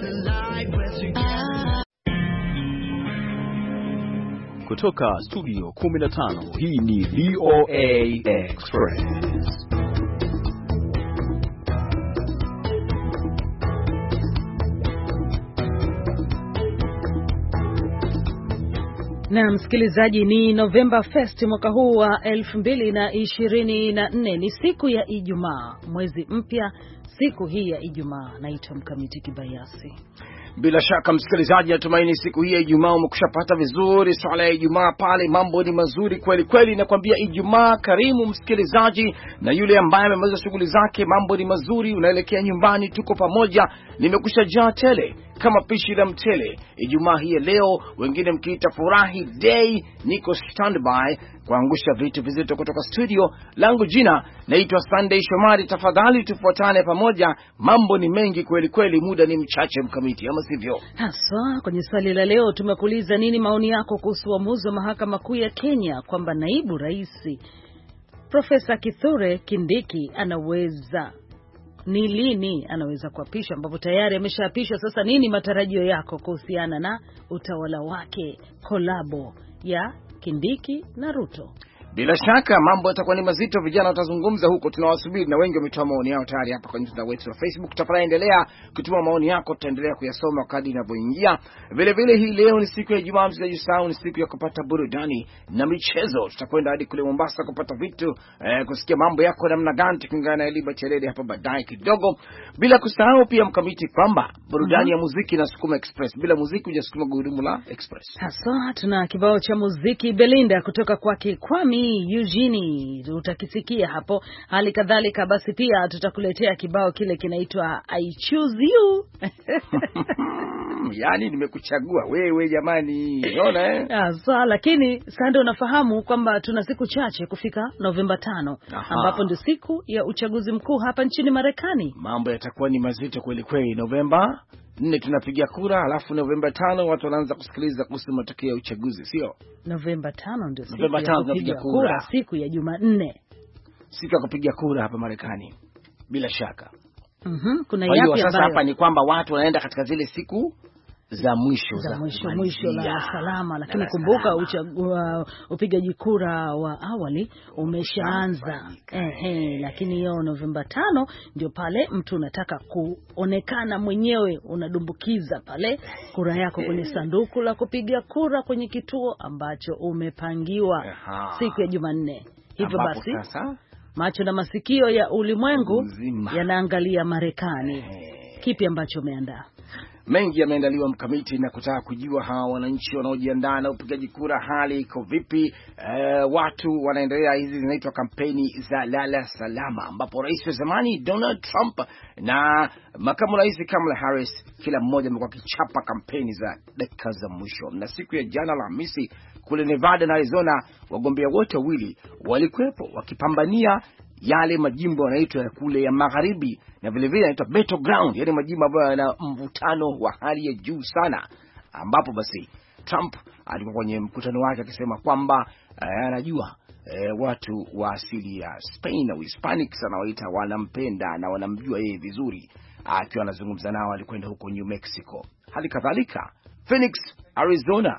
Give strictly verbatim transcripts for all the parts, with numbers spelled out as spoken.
Kutoka studio kumi na tano, hii ni V O A Express. Na msikilizaji, ni November Fest mwaka huu wa elfu mbili na ishirini na nne. Ni siku ya Ijumaa, mwezi mpya, siku hii ya Ijumaa. Naitwa Mkamiti Kibayasi. Bila shaka msikilizaji, natumaini siku hii ya Ijumaa umekushapata vizuri swala ya Ijumaa pale, mambo ni mazuri kweli kweli. Nakwambia Ijumaa karimu msikilizaji, na yule ambaye amemaliza shughuli zake, mambo ni mazuri, unaelekea nyumbani, tuko pamoja, nimekushajaa tele kama pishi la mtele. Ijumaa hii leo, wengine mkiita furahi day, niko standby kuangusha vitu vizito kutoka studio. Langu jina naitwa Sunday Shomari. Tafadhali tufuatane pamoja, mambo ni mengi kweli kweli, muda ni mchache Mkamiti, ama sivyo? Haswa kwenye swali la leo tumekuuliza nini maoni yako kuhusu uamuzi wa mahakama kuu ya Kenya kwamba naibu rais Profesa Kithure Kindiki anaweza ni lini anaweza kuapishwa, ambapo tayari ameshaapishwa. Sasa nini matarajio yako kuhusiana na utawala wake, kolabo ya Kindiki na Ruto? Bila shaka mambo yatakuwa ni mazito, vijana watazungumza huko, tunawasubiri na wengi wametoa maoni yao tayari hapa kwenye mtandao wetu wa Facebook. Tafadhali endelea kutuma maoni yako, tutaendelea kuyasoma kadri inavyoingia. Vile vile hii leo ni siku ya Ijumaa, msijisahau ni siku ya kupata burudani na michezo. Tutakwenda hadi kule Mombasa kupata vitu eh, kusikia mambo yako namna gani, tukiungana na Eliba Chelede hapa baadaye kidogo. Bila kusahau pia Mkamiti kwamba burudani mm -hmm. ya muziki na Sukuma Express. Bila muziki hujasukuma gurudumu la Express. Haswa tuna kibao cha muziki Belinda kutoka kwake Kwame Eugene, utakisikia hapo. Hali kadhalika basi pia tutakuletea kibao kile kinaitwa I Choose You. Yaani nimekuchagua wewe jamani, unaona eh? Ah, sawa, lakini sasa unafahamu kwamba tuna siku chache kufika Novemba tano, ambapo ndio siku ya uchaguzi mkuu hapa nchini Marekani. Mambo yatakuwa ni mazito kweli kweli. Novemba nne tunapiga kura, alafu Novemba tano watu wanaanza kusikiliza kuhusu matokeo ya uchaguzi, sio? Novemba tano ndio siku Novemba tano ya kupiga kura, kura, siku ya Jumanne. Siku ya kupiga kura hapa Marekani. Bila shaka. Mhm, kuna yapi ambayo sasa hapa ni kwamba watu wanaenda katika zile siku za mwisho za mwisho mwisho la salama, lakini kumbuka uh, upigaji kura wa awali umeshaanza. Ehe, lakini hiyo Novemba tano ndio pale mtu unataka kuonekana mwenyewe, unadumbukiza pale kura yako kwenye sanduku la kupiga kura kwenye kituo ambacho umepangiwa siku ya Jumanne. Hivyo basi sasa macho na masikio ya ulimwengu yanaangalia Marekani. Kipi ambacho umeandaa? Mengi yameandaliwa Mkamiti, na kutaka kujua hawa wananchi wanaojiandaa na upigaji kura hali iko vipi. E, watu wanaendelea, hizi zinaitwa kampeni za lala salama, ambapo rais wa zamani Donald Trump na makamu rais Kamala Harris kila mmoja amekuwa kichapa kampeni za dakika za mwisho. Na siku ya jana Alhamisi kule Nevada na Arizona, wagombea wote wawili walikuwepo wakipambania yale majimbo yanaitwa kule ya magharibi, na vile vile yanaitwa battleground, yale majimbo ambayo yana mvutano wa hali ya juu sana, ambapo basi Trump alikuwa kwenye mkutano wake akisema kwamba anajua eh, watu wa asili ya Spain na Hispanics anawaita wanampenda na wanamjua yeye vizuri. Akiwa anazungumza nao, alikwenda huko New Mexico. Hali kadhalika Phoenix, Arizona,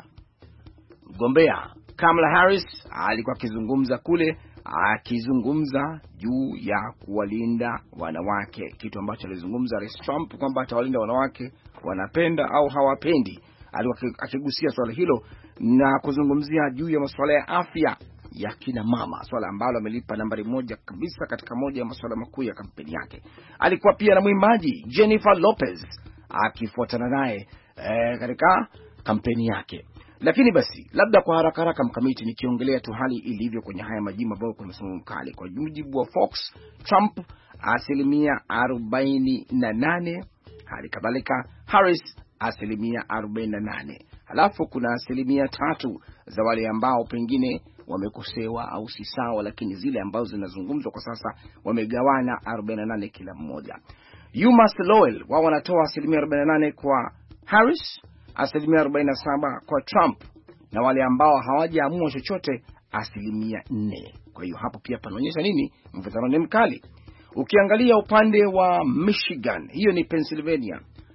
mgombea Kamala Harris alikuwa akizungumza kule, akizungumza juu ya kuwalinda wanawake, kitu ambacho alizungumza Rais Trump kwamba atawalinda wanawake, wanapenda au hawapendi. Alikuwa akigusia swala hilo na kuzungumzia juu ya masuala ya afya ya kina mama, swala ambalo amelipa nambari moja kabisa katika moja ya masuala makuu ya kampeni yake. Alikuwa pia na mwimbaji Jennifer Lopez akifuatana naye eh, katika kampeni yake. Lakini basi labda kwa haraka haraka Mkamiti, nikiongelea tu hali ilivyo kwenye haya majimbo ambayo kuna msimamo mkali. Kwa mujibu wa Fox, Trump asilimia arobaini na nane, hali kadhalika Harris asilimia arobaini na nane. Halafu kuna asilimia tatu za wale ambao pengine wamekosewa au si sawa, lakini zile ambazo zinazungumzwa kwa sasa wamegawana arobaini na nane kila mmoja. UMass Lowell wao wanatoa asilimia arobaini na nane kwa Harris, asilimia arobaini na saba kwa Trump, na wale ambao hawajaamua chochote asilimia nne. Kwa hiyo hapo pia panaonyesha nini? Mvutano ni mkali. Ukiangalia upande wa Michigan, hiyo ni Pennsylvania,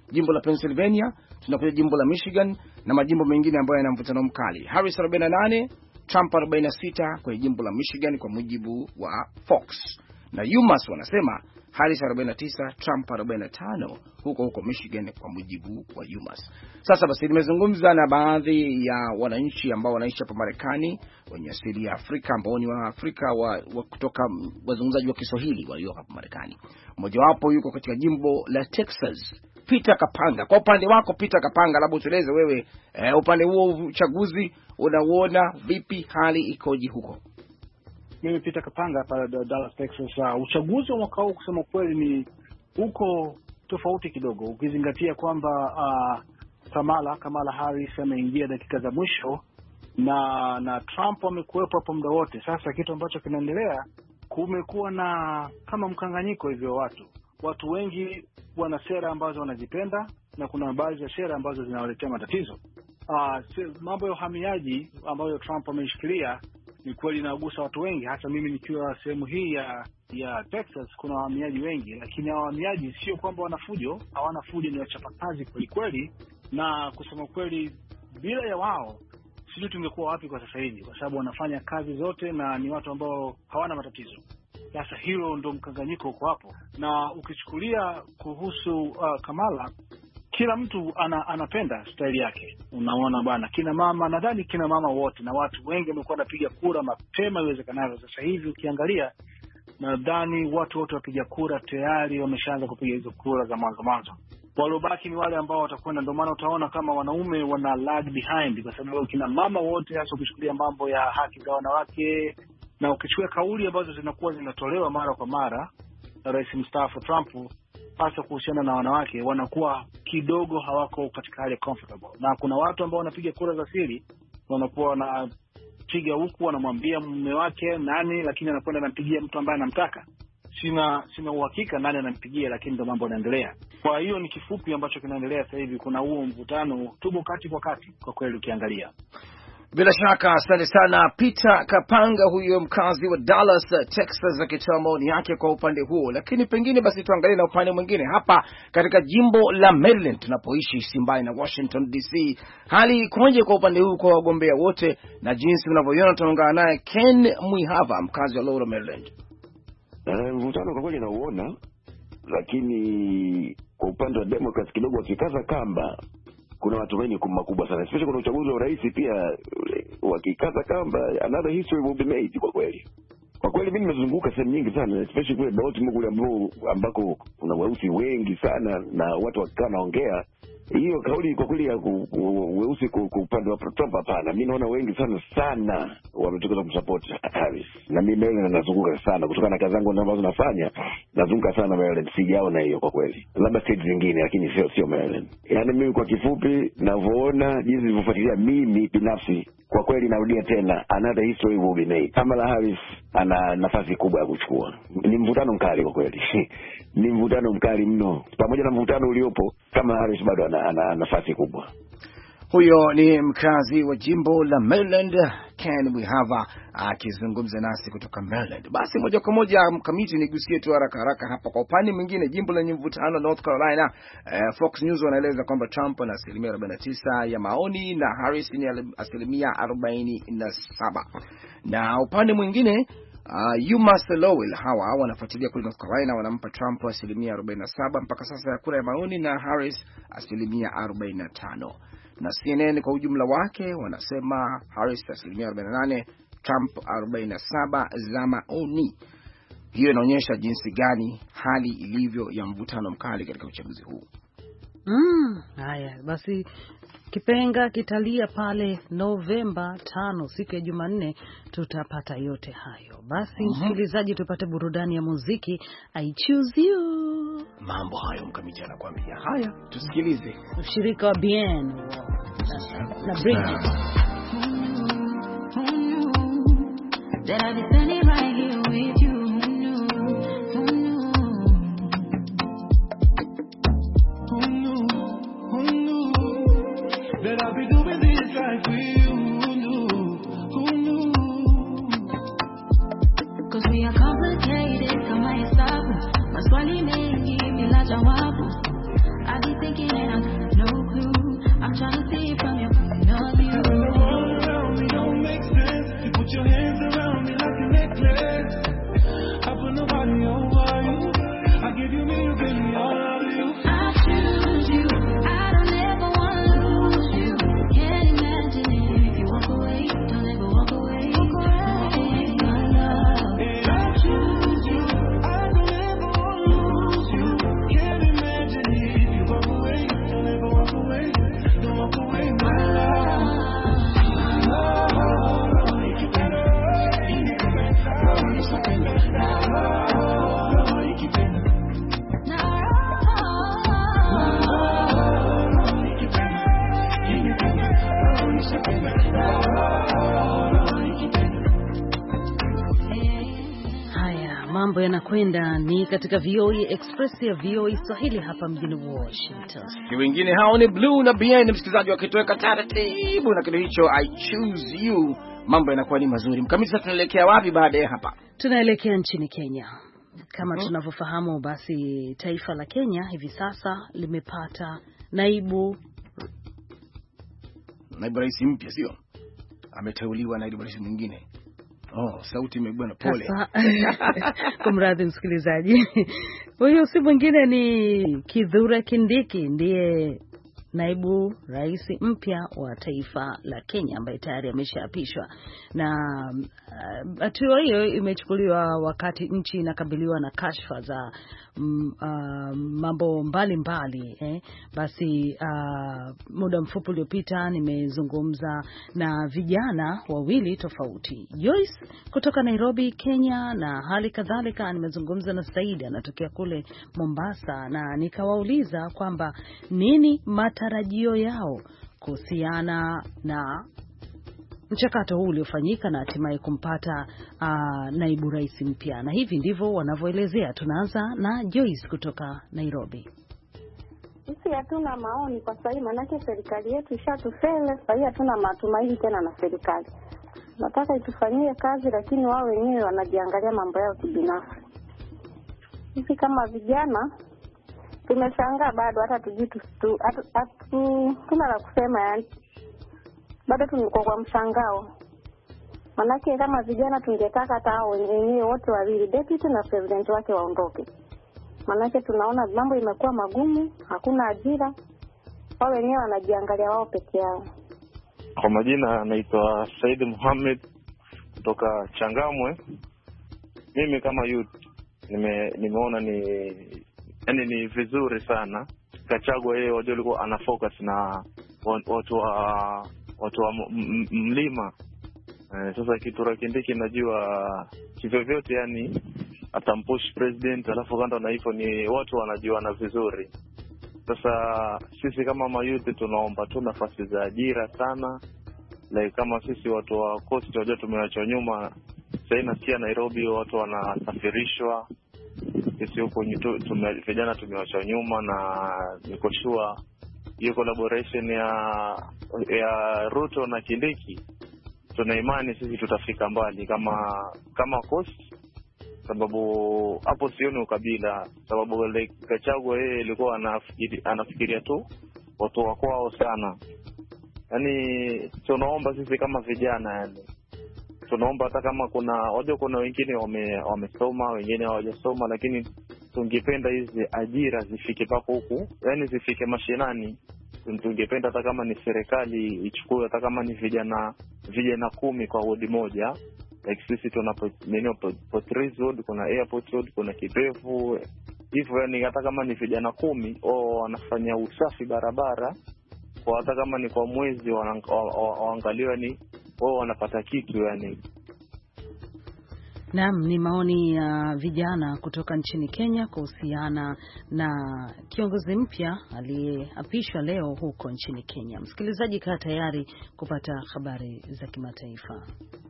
jimbo la Pennsylvania, tunakuja jimbo la Michigan na majimbo mengine ambayo yana mvutano mkali. Harris arobaini na nane, Trump arobaini na sita kwenye jimbo la Michigan kwa mujibu wa Fox. Na UMass wanasema Harris arobaini na tisa, Trump arobaini na tano huko huko Michigan kwa mujibu wa UMass. Sasa basi nimezungumza na baadhi ya wananchi ambao wanaishi hapa Marekani wenye asili ya Afrika ambao ni wa Afrika wa, wa kutoka wazungumzaji wa Kiswahili walio hapa Marekani. Mmoja wapo yuko katika jimbo la Texas, Peter Kapanga. Kwa upande wako Peter Kapanga, labda utueleze wewe eh, upande huo uchaguzi unauona vipi, hali ikoje huko? Mimi Peter Kapanga hapa Dallas, Texas. Uh, uchaguzi wa mwaka huu kusema kweli ni uko tofauti kidogo, ukizingatia kwamba uh, Kamala Kamala Harris ameingia dakika za mwisho na na Trump amekuwepo hapo muda wote. Sasa kitu ambacho kinaendelea, kumekuwa na kama mkanganyiko hivyo, watu watu wengi wana sera ambazo wanazipenda na kuna baadhi ya sera ambazo zinawaletea matatizo. Uh, mambo ya uhamiaji ambayo Trump ameshikilia ni kweli inagusa watu wengi, hasa mimi nikiwa sehemu hii ya ya Texas kuna wahamiaji wengi, lakini wahamiaji sio kwamba wanafujo, hawana fujo, ni wachapakazi kweli kweli, na kusema kweli bila ya wao sisi tungekuwa wapi kwa sasa hivi, kwa sababu wanafanya kazi zote na ni watu ambao hawana matatizo. Sasa hilo ndo mkanganyiko uko hapo. Na ukichukulia kuhusu uh, Kamala, kila mtu ana, anapenda style yake. Unaona bwana, kina mama, nadhani kina mama wote na watu wengi wamekuwa wanapiga kura mapema iwezekanavyo. Sasa hivi ukiangalia, nadhani watu wote wapiga kura tayari wameshaanza kupiga hizo kura za mwanzo mwanzo. Waliobaki ni wale ambao watakwenda, ndio maana utaona kama wanaume wana lag behind, kwa sababu kina mama wote, hasa ukichukulia mambo ya haki za wanawake na ukichukua kauli ambazo zinakuwa zinatolewa mara kwa mara na Rais mstaafu Trump hasa kuhusiana na wanawake, wanakuwa kidogo hawako katika hali comfortable. Na kuna watu ambao wanapiga kura za siri, wanakuwa wanapiga huku wanamwambia mume wake nani, lakini anakwenda anampigia mtu ambaye anamtaka. Sina sina uhakika nani anampigia, lakini ndio mambo yanaendelea. Kwa hiyo ni kifupi ambacho kinaendelea sasa hivi, kuna huo mvutano tubo kati kwa kati kwa kweli ukiangalia. Bila shaka, asante sana Peter Kapanga, huyo mkazi wa Dallas, Texas, akitoa maoni yake kwa upande huo. Lakini pengine basi tuangalie na upande mwingine hapa katika jimbo la Maryland tunapoishi, Simbali na Washington D C. Hali ikoje kwa upande huu kwa wagombea wote, na jinsi unavyoiona? Tunaungana naye Ken Mwihava, mkazi wa Laurel, Maryland. Uh, mvutano kwa kweli nauona, lakini kwa upande wa Democrats kidogo wakikaza kamba kuna matumaini makubwa sana, especially kuna uchaguzi wa rais pia wakikaza kamba, another history will be made kwa kweli. Kwa kweli mimi nimezunguka sehemu nyingi sana, especially kule Baltimore kule ambako ambako kuna weusi wengi sana na watu wakikaa naongea. Hiyo kauli kwa kweli ya weusi kwa upande wa Trump, hapana. Mimi naona wengi sana sana wametoka kumsupport Harris. Na mimi mimi nazunguka sana kutokana na kazi zangu ambazo nafanya, nazunguka sana Maryland, sijaona hiyo kwa kweli. Labda state zingine lakini sio sio Maryland. Yaani mimi kwa kifupi ninavyoona, jinsi nilivyofuatilia mimi binafsi, kwa kweli narudia tena, another history will be made. Kamala Harris ana nafasi kubwa ya kuchukua. Ni mvutano mkali kwa kweli. Ni mvutano mkali mno. Pamoja na mvutano uliopo, Kamala Harris bado ana, ana nafasi kubwa. Huyo ni mkazi wa jimbo la Maryland, Ken Mwihava, akizungumza nasi kutoka Maryland. Basi moja kwa moja mkamiti nigusie tu haraka haraka hapa kwa upande mwingine, jimbo lenye mvutano North Carolina. eh, Fox News wanaeleza kwamba Trump ana asilimia arobaini na tisa ya maoni na Harris ni asilimia arobaini na saba. Na upande mwingine Uh, UMass Lowell hawa wanafuatilia kule North Carolina, wanampa Trump asilimia arobaini na saba mpaka sasa ya kura ya maoni na Harris asilimia arobaini na tano. Na C N N kwa ujumla wake wanasema Harris asilimia arobaini na nane, Trump arobaini na saba za maoni. Hiyo inaonyesha jinsi gani hali ilivyo ya mvutano mkali katika uchaguzi huu. Mm, haya basi kipenga kitalia pale Novemba tano, siku ya Jumanne, tutapata yote hayo. Basi msikilizaji, mm-hmm. tupate burudani ya muziki, I Choose You. Mambo hayo mkamiti anakuambia. Haya, tusikilize. Ushirika wa Bien na Bridget. That I'll be standing right here with you. That I'll be doing this right for you. Who knew? Who knew? Cause we are complicated kama hesabu, maswali mengi bila jawabu. I be thinking I'm trying to see from your point of view. When the world around me don't make sense, you put your hands around me like a necklace. I put nobody over you. I give you me, you give me all of you. I choose you. I don't ever want to lose you. Can't imagine it if you walk away. Don't ever walk away. Walk away, my love. And I choose you. I don't ever want to lose you. Can't imagine it if you walk away. Don't ever walk away. Don't walk away, my love. Oh, you keep it. You keep it. Oh, you keep it. Oh, you keep it. Haya, mambo yanakwenda ni katika V O A Express ya V O A Swahili hapa mjini Washington. Si wengine hao ni Blue na B N, msikilizaji, wakitoweka taratibu na kitu hicho I choose you. Mambo yanakuwa ni mazuri. Mkamisa, tunaelekea wapi baada ya hapa? Tunaelekea nchini Kenya. Kama Mm-hmm. tunavyofahamu, basi taifa la Kenya hivi sasa limepata naibu naibu rais mpya, sio? Ameteuliwa naibu rais mwingine. Oh, sauti imebwana, pole. Kumradhi msikilizaji. Huyo si mwingine ni Kithure Kindiki, ndiye naibu rais mpya wa taifa la Kenya ambaye tayari ameshaapishwa. Na hatua uh, hiyo imechukuliwa wakati nchi inakabiliwa na kashfa za mm, uh, mambo mbalimbali eh. Basi uh, muda mfupi uliopita nimezungumza na vijana wawili tofauti, Joyce kutoka Nairobi, Kenya, na hali kadhalika nimezungumza na Said anatokea kule Mombasa, na nikawauliza kwamba nini matarajio yao kuhusiana na mchakato huu uliofanyika na hatimaye kumpata uh, naibu rais mpya, na hivi ndivyo wanavyoelezea. Tunaanza na Joyce kutoka Nairobi. Sisi hatuna maoni kwa sababu manake serikali yetu ishatufele. Sasa hivi hatuna matumaini tena na serikali. Nataka itufanyie kazi, lakini wao wenyewe wanajiangalia mambo yao kibinafsi. Sisi kama vijana tumeshangaa bado, hata tujui tu tuna la kusema, yani bado tuko kwa mshangao. Manake kama vijana tungetaka hata hao wenyewe wote wawili, deputy na president wake, waondoke. Manake tunaona mambo imekuwa magumu, hakuna ajira, wao wenyewe wanajiangalia wao peke yao. Kwa majina naitwa Said Muhammad kutoka Changamwe. Mimi kama youth nime nimeona ni yani ni vizuri sana Gachagua yeye wajua alikuwa ana focus na watu wa watu wa mlima. Eh, sasa Kithure Kindiki najua kivyo vyote yani atampush president, alafu kando na hivyo ni watu wanajuana vizuri. Sasa sisi kama mayouth tunaomba tu nafasi za ajira sana. Like kama sisi watu wa coast wajua tumeachwa nyuma. Sasa nasikia Nairobi watu wanasafirishwa. Sisi huko tume vijana tumeachwa nyuma, na niko sure hiyo collaboration ya ya Ruto na Kindiki tuna imani sisi tutafika mbali kama kama coast, sababu hapo sioni ukabila, sababu like Gachagua yeye alikuwa anafikiri anafikiria tu watu wa kwao sana. Yani tunaomba sisi kama vijana, yani tunaomba hata kama kuna wajua kuna wengine wame wamesoma wengine hawajasoma, lakini tungependa hizi ajira zifike pako huku, yani zifike mashinani. Tungependa hata kama ni serikali ichukue hata kama ni vijana vijana kumi kwa wodi moja. Like sisi tuna neno Port Road, kuna Airport Road, kuna Kipevu. Hivyo yani hata kama ni vijana kumi au wanafanya usafi barabara, kwa hata kama ni kwa mwezi waangaliwa ni wao wanapata kitu yani. Naam, ni maoni ya uh, vijana kutoka nchini Kenya kuhusiana na kiongozi mpya aliyeapishwa leo huko nchini Kenya. Msikilizaji, kaa tayari kupata habari za kimataifa.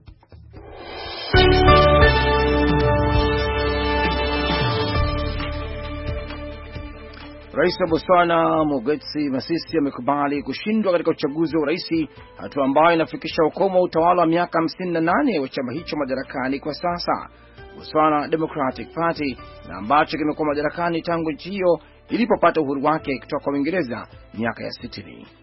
Rais wa Botswana Mogotsi Masisi amekubali kushindwa katika uchaguzi wa urais, hatua ambayo inafikisha ukomo wa utawala wa miaka hamsini na nane wa chama hicho madarakani kwa sasa, Botswana Democratic Party, na ambacho kimekuwa madarakani tangu nchi hiyo ilipopata uhuru wake kutoka kwa Uingereza miaka ya sitini.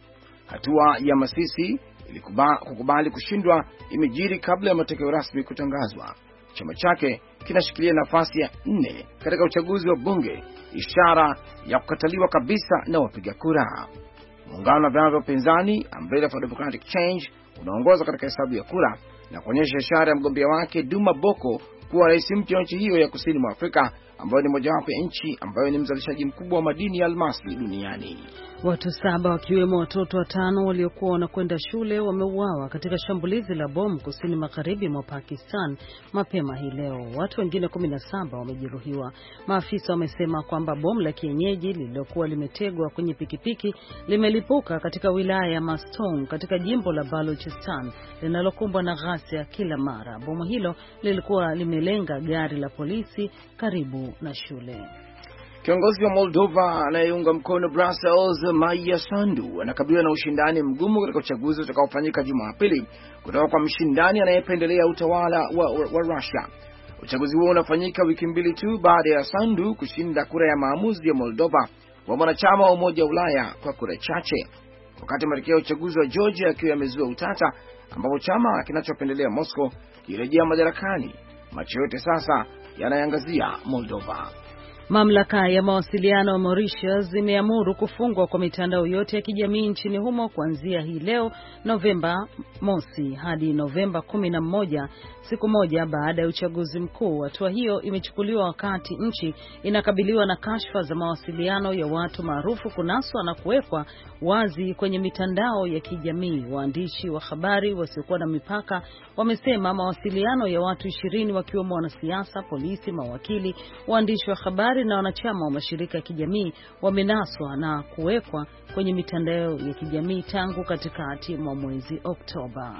Hatua ya Masisi ilikubali kukubali kushindwa imejiri kabla ya matokeo rasmi kutangazwa. Chama chake kinashikilia nafasi ya nne katika uchaguzi wa bunge, ishara ya kukataliwa kabisa na wapiga kura. Muungano wa vyama vya upinzani Umbrella for Democratic Change unaongoza katika hesabu ya kura na kuonyesha ishara ya mgombea wake Duma Boko kuwa rais mpya wa nchi hiyo ya kusini mwa Afrika, ambayo ni mojawapo ya nchi ambayo ni mzalishaji mkubwa wa madini ya almasi duniani. Watu saba wakiwemo watoto watano waliokuwa wanakwenda shule wameuawa katika shambulizi la bomu kusini magharibi mwa Pakistan mapema hii leo. Watu wengine kumi na saba wamejeruhiwa. Maafisa wamesema kwamba bomu la kienyeji lililokuwa limetegwa kwenye pikipiki limelipuka katika wilaya ya Mastong katika jimbo la Balochistan linalokumbwa na ghasia kila mara. Bomu hilo lilikuwa limelenga gari la polisi karibu na shule. Kiongozi wa Moldova anayeunga mkono Brussels, Maia Sandu, anakabiliwa na ushindani mgumu katika uchaguzi utakaofanyika Jumapili kutoka kwa mshindani anayependelea utawala wa, wa, wa Russia. Uchaguzi huo unafanyika wiki mbili tu baada ya Sandu kushinda kura ya maamuzi ya Moldova wa mwanachama wa Umoja wa Ulaya kwa kura chache. Wakati matokeo ya uchaguzi wa Georgia akiwa yamezua utata, ambapo chama kinachopendelea Moscow kirejea madarakani, macho yote sasa yanayangazia Moldova. Mamlaka ya mawasiliano ya Mauritius zimeamuru kufungwa kwa mitandao yote ya kijamii nchini humo kuanzia hii leo Novemba mosi hadi Novemba kumi na moja, siku moja baada ya uchaguzi mkuu. Hatua hiyo imechukuliwa wakati nchi inakabiliwa na kashfa za mawasiliano ya watu maarufu kunaswa na kuwekwa wazi kwenye mitandao ya kijamii. Waandishi wa habari wasiokuwa na mipaka wamesema mawasiliano ya watu ishirini wakiwemo wanasiasa, polisi, mawakili, waandishi wa habari na wanachama wa mashirika ya kijamii wamenaswa na kuwekwa kwenye mitandao ya kijamii tangu katikati mwa mwezi Oktoba.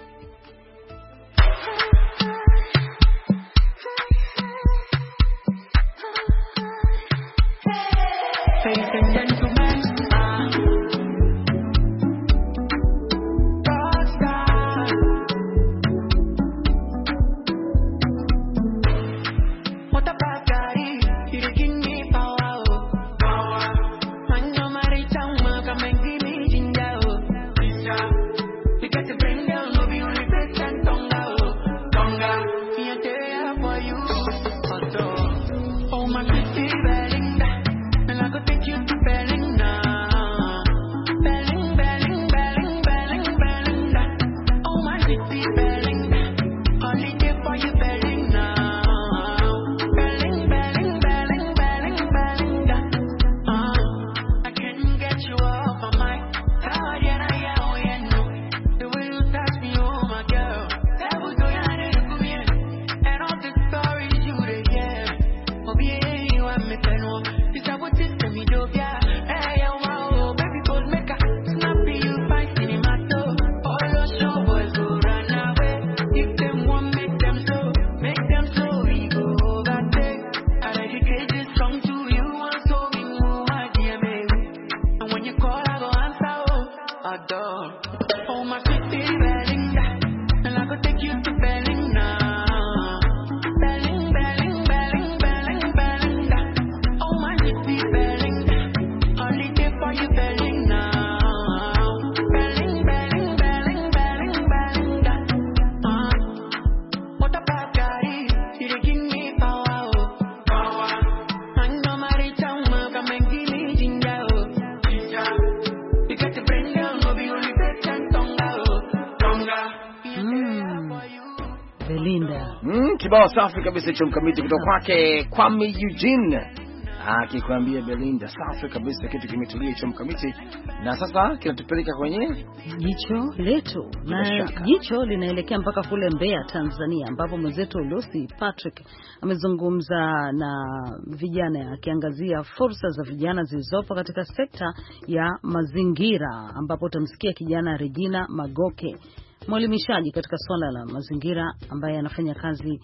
Mm, kibao safi kabisa cha mkamiti kutoka kwake Kwame Eugene. Akikwambia Belinda, safi kabisa, kitu kimetulia cha mkamiti. Na sasa kinatupeleka kwenye jicho letu. Na jicho linaelekea mpaka kule Mbeya, Tanzania, ambapo mwenzetu Lucy Patrick amezungumza na vijana akiangazia fursa za vijana zilizopo katika sekta ya mazingira, ambapo utamsikia kijana Regina Magoke, mwelimishaji katika swala la mazingira, ambaye anafanya kazi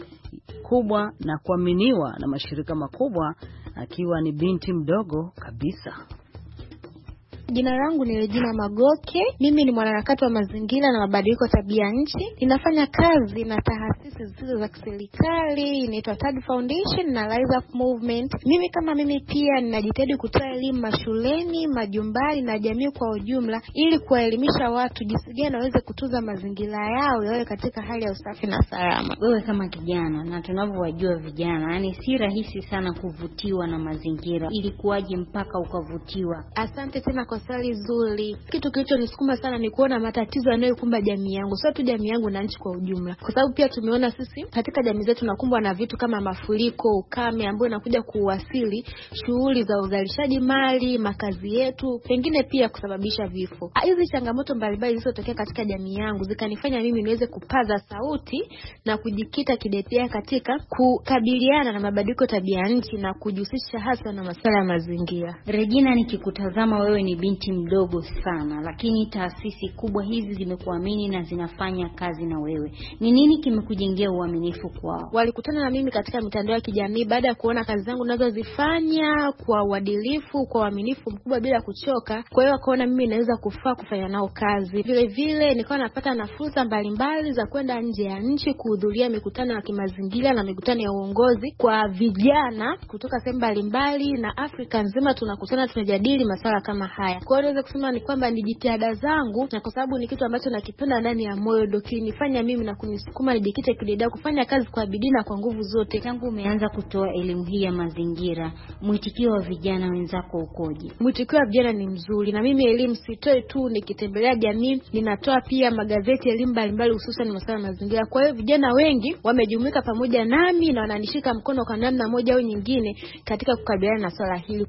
kubwa na kuaminiwa na mashirika makubwa, akiwa ni binti mdogo kabisa. Jina langu ni Regina Magoke. Mimi ni mwanaharakati wa mazingira na mabadiliko tabia nchi. Ninafanya kazi na taasisi zisizo za kiserikali inaitwa Third Foundation na Rise Up Movement. Mimi kama mimi pia ninajitahidi kutoa elimu mashuleni, majumbani na jamii kwa ujumla ili kuwaelimisha watu jinsi gani waweze kutunza mazingira yao yawe katika hali ya usafi na salama. Wewe kama kijana na tunavyowajua vijana, yani si rahisi sana kuvutiwa na mazingira. Ili kuwaje mpaka ukavutiwa? Asante tena kwa swali zuri. Kitu kilichonisukuma sana ni kuona matatizo yanayokumba jamii yangu, sio tu jamii yangu na nchi kwa ujumla. Kwa sababu pia tumeona sisi katika jamii zetu tunakumbwa na vitu kama mafuriko, ukame ambao inakuja kuwasili shughuli za uzalishaji mali, makazi yetu, pengine pia kusababisha vifo. Hizi changamoto mbalimbali zilizotokea katika jamii yangu zikanifanya mimi niweze kupaza sauti na kujikita kidete katika kukabiliana na mabadiliko tabia nchi na kujihusisha hasa na masuala ya mazingira. Regina, nikikutazama wewe ni binti mdogo sana, lakini taasisi kubwa hizi zimekuamini na zinafanya kazi na wewe. Ni nini kimekujengea uaminifu kwao? Walikutana na mimi katika mitandao ya kijamii baada ya kuona kazi zangu ninazozifanya kwa uadilifu, kwa uaminifu mkubwa bila kuchoka. Kwa hiyo wakaona mimi naweza kufaa kufanya nao kazi. Vile vile nikawa napata na fursa mbalimbali za kwenda nje ya nchi kuhudhuria mikutano ya kimazingira na mikutano ya uongozi kwa vijana kutoka sehemu mbalimbali na Afrika nzima. Tunakutana tunajadili masuala kama haya. Kwa hiyo naweza kusema ni kwamba ni jitihada zangu, na kwa sababu ni kitu ambacho nakipenda ndani ya moyo ndio kinifanya mimi na kunisukuma nijikite kidedea kufanya kazi kwa bidii na kwa nguvu zote. Tangu umeanza kutoa elimu hii ya mazingira, mwitikio wa vijana wenzako ukoje? Mwitikio wa vijana ni mzuri, na mimi elimu sitoi tu nikitembelea jamii, ninatoa pia magazeti elimu mbalimbali hususan masuala ya mazingira. Kwa hiyo vijana wengi wamejumuika pamoja nami na wananishika mkono kwa namna moja au nyingine katika kukabiliana na swala hili.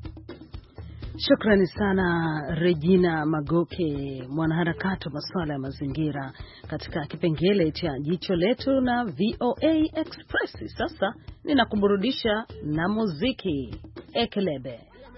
Shukrani sana Regina Magoke, mwanaharakati wa masuala ya mazingira, katika kipengele cha jicho letu na V O A Express. Sasa ninakuburudisha na muziki. Ekelebe.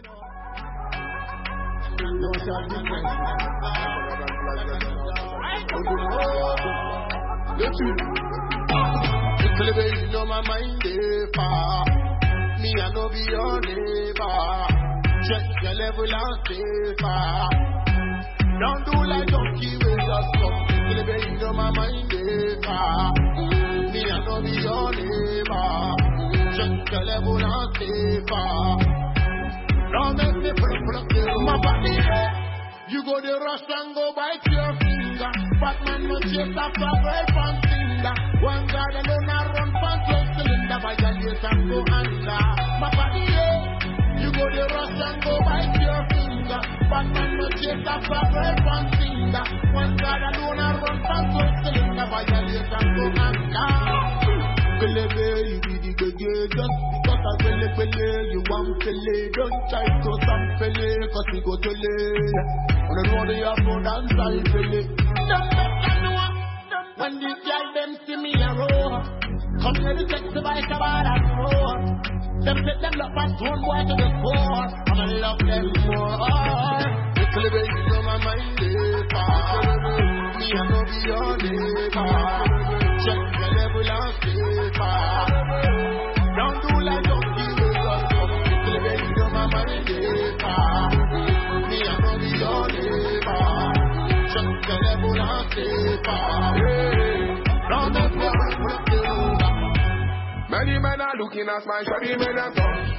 Ekelebe, you know my mind is far. Me I no be your neighbor. Check your level and stay far. Don't do like donkey with just come. Ekelebe, you know my mind is far. Me I no be your neighbor. Check your level and stay far. Don't make me pull pull up my body. You go the rush and go bite your finger. Batman no chase after girl from finger. One guy alone a run from twelve cylinder. Violate and go under my body. You go the rush and go bite your finger. Batman no chase after girl from finger. One guy alone a run from twelve cylinder. Violate and go under. Kelebe, you be the gege, just because I pele pele, you want pele. Don't try to some pele, cause we go to lay. On the road you have no dance, I pele. Don't make them know, when these guys them see me a roar. Come here to take the bike about and roar. Them set them up and throw boy to the floor. I'ma love them more. Kelebe, you know my mind is far. Me I no be your neighbor. Check the level and stay far. Don't do like donkey with us. Kelebe, you know my mind is far. Me I no be your neighbor. Check the level and stay far. Don't make me put the over. Many men are looking at my shabby men and guns.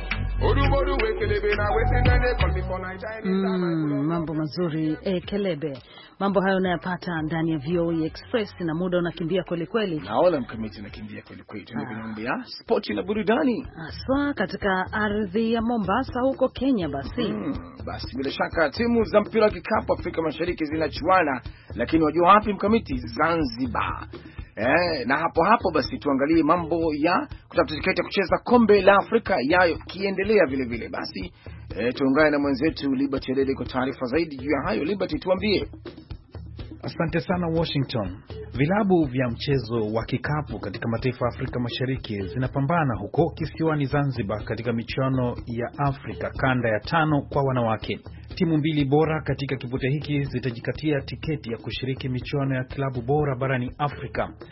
Mm, mambo mazuri Ekelebe. Mambo hayo unayapata ndani ya V O A Express, na muda unakimbia kweli kweli. Naona mkamiti unakimbia kweli kweli. Tunakuambia sport na burudani. Aswa katika ardhi ya Mombasa huko Kenya basi. Mm, basi bila shaka timu za mpira wa kikapu Afrika Mashariki zinachuana, lakini wajua wapi mkamiti? Zanzibar. Eh, na hapo hapo basi tuangalie mambo ya kutafuta tiketi ya kucheza kombe la Afrika yayo kiendelea vile vile. Basi eh, tuungane na mwenzetu Liberty Adede kwa taarifa zaidi juu ya hayo. Liberty, tuambie. Asante sana Washington. Vilabu vya mchezo wa kikapu katika mataifa ya Afrika Mashariki zinapambana huko kisiwani Zanzibar katika michuano ya Afrika kanda ya tano kwa wanawake. Timu mbili bora katika kivute hiki zitajikatia tiketi ya kushiriki michuano ya klabu bora barani Afrika.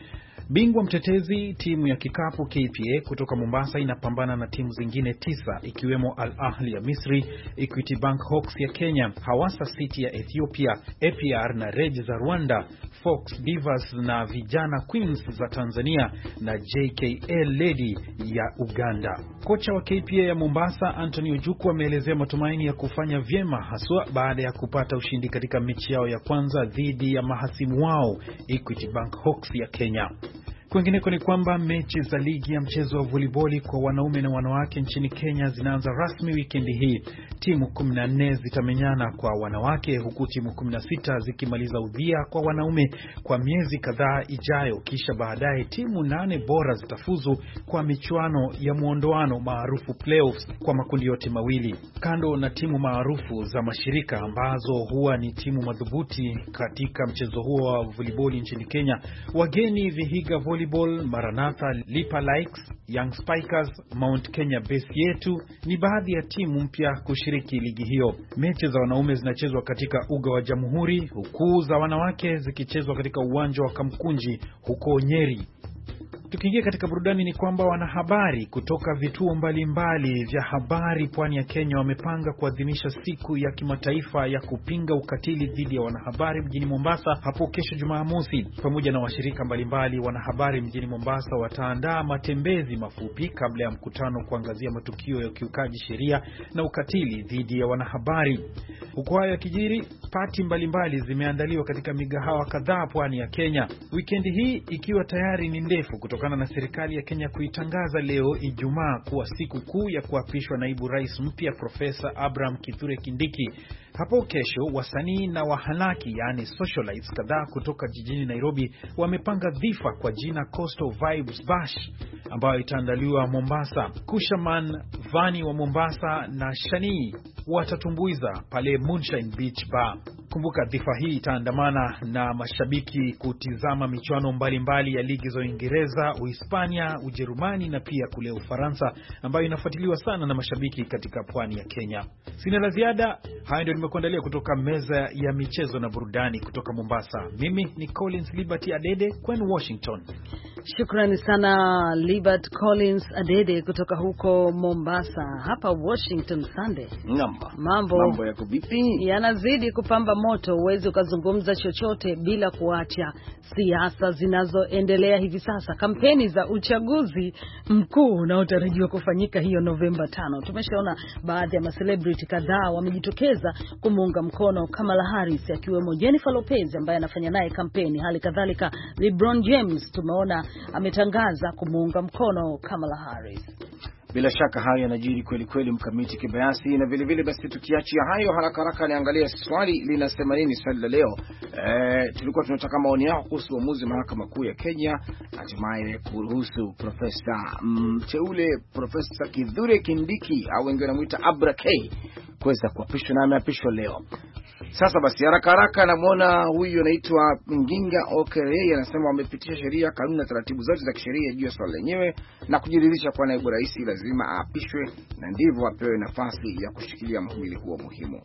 Bingwa mtetezi timu ya kikapu K P A kutoka Mombasa inapambana na timu zingine tisa ikiwemo Al Ahli ya Misri, Equity Bank Hawks ya Kenya, Hawassa City ya Ethiopia, A P R na Reg za Rwanda, Fox Divas na Vijana Queens za Tanzania na J K L Lady ya Uganda. Kocha wa K P A ya Mombasa Anthony Ojuku ameelezea matumaini ya kufanya vyema haswa baada ya kupata ushindi katika mechi yao ya kwanza dhidi ya mahasimu wao Equity Bank Hawks ya Kenya. Kwingineko ni kwamba mechi za ligi ya mchezo wa volleyball kwa wanaume na wanawake nchini Kenya zinaanza rasmi wikendi hii. Timu kumi na nne zitamenyana kwa wanawake huku timu kumi na sita zikimaliza udhia kwa wanaume kwa miezi kadhaa ijayo, kisha baadaye timu nane bora zitafuzu kwa michuano ya muondoano maarufu playoffs kwa makundi yote mawili. Kando na timu maarufu za mashirika ambazo huwa ni timu madhubuti katika mchezo huo wa volleyball nchini Kenya, wageni Vihiga Volleyball, Maranatha, Lipa Likes, Young Spikers, Mount Kenya Base Yetu ni baadhi ya timu mpya kushiriki ligi hiyo. Mechi za wanaume zinachezwa katika uga wa Jamhuri, huku za wanawake zikichezwa katika uwanja wa Kamkunji huko Nyeri. Tukiingia katika burudani ni kwamba wanahabari kutoka vituo mbalimbali vya habari pwani ya Kenya wamepanga kuadhimisha siku ya kimataifa ya kupinga ukatili dhidi ya wanahabari mjini Mombasa hapo kesho Jumamosi. Pamoja na washirika mbalimbali, wanahabari mjini Mombasa wataandaa matembezi mafupi kabla ya mkutano kuangazia matukio ya ukiukaji sheria na ukatili dhidi ya wanahabari. Huko hayo yakijiri, pati mbalimbali zimeandaliwa katika migahawa kadhaa pwani ya Kenya. Wikendi hii ikiwa tayari ni ndefu kutokana na serikali ya Kenya kuitangaza leo Ijumaa kuwa siku kuu ya kuapishwa naibu rais mpya Profesa Abraham Kithure Kindiki. Hapo kesho wasanii na wahanaki yani socialites kadhaa kutoka jijini Nairobi wamepanga dhifa kwa jina Coastal Vibes Bash ambayo itaandaliwa Mombasa. Kushaman, Vani wa Mombasa na Shani watatumbuiza pale Moonshine Beach Bar. Kumbuka dhifa hii itaandamana na mashabiki kutizama michuano mbalimbali ya ligi za Uingereza, Uhispania, Ujerumani na pia kule Ufaransa ambayo inafuatiliwa sana na mashabiki katika pwani ya Kenya. Sina la ziada, haya ndio nimekuandalia kutoka meza ya michezo na burudani kutoka Mombasa. Mimi ni Collins Liberty Adede kwenu Washington. Shukrani sana Libert Collins Adede kutoka huko Mombasa. Hapa Washington Sunday. Namba. Mambo, Mambo ya kubipi yanazidi kupamba moto. Uwezi ukazungumza chochote bila kuacha siasa zinazoendelea hivi sasa. Kampeni za uchaguzi mkuu unaotarajiwa kufanyika hiyo Novemba tano. Tumeshaona baadhi ya macelebrity kadhaa wamejitokeza kumuunga mkono Kamala Harris, akiwemo Jennifer Lopez ambaye anafanya naye kampeni. Hali kadhalika LeBron James tumeona ametangaza kumuunga mkono Kamala Harris. Bila shaka hayo yanajiri kweli kweli mkamiti kibayasi. Na vile vile basi tukiachia hayo haraka haraka niangalia swali linasema nini swali la leo. E, tulikuwa tunataka maoni yao kuhusu uamuzi mahakama kuu ya Kenya hatimaye kuruhusu profesa mteule mm, Profesa Kithure Kindiki au wengine wanamuita Abra K kuweza kuapishwa, na ameapishwa leo. Sasa basi haraka haraka namuona huyu anaitwa Nginga Okere anasema wamepitisha sheria, kanuni na taratibu zote za kisheria juu ya swala lenyewe na kujiridhisha kwa naibu rais lazima aapishwe na ndivyo apewe nafasi ya kushikilia mhimili huo muhimu.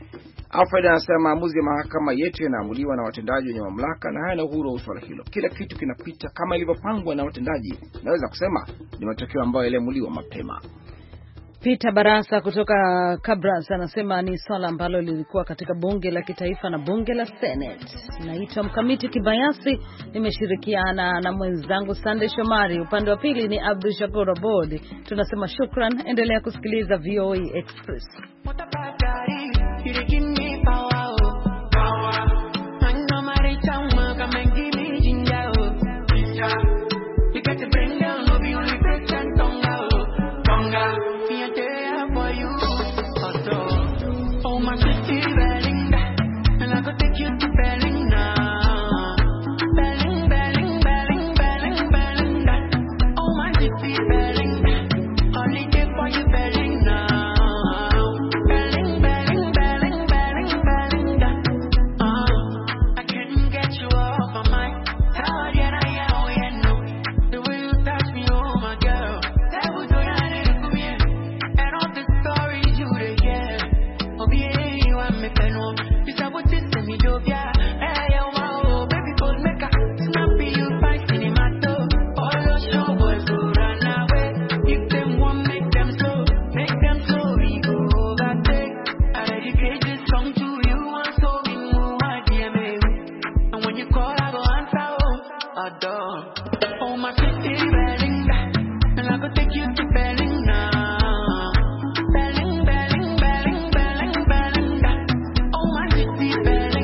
Alfred anasema maamuzi ya mahakama yetu yanaamuliwa na watendaji wenye mamlaka na hayana uhuru wa swala hilo. Kila kitu kinapita kama ilivyopangwa na watendaji. Naweza kusema ni matokeo ambayo yaliamuliwa mapema. Peter Barasa kutoka Kabras anasema ni swala ambalo lilikuwa katika bunge la kitaifa na bunge la Senate. Naitwa Mkamiti Kibayasi, nimeshirikiana na mwenzangu Sande Shomari. Upande wa pili ni Abdul Shakur Abod. Tunasema shukran, endelea kusikiliza V O A Express.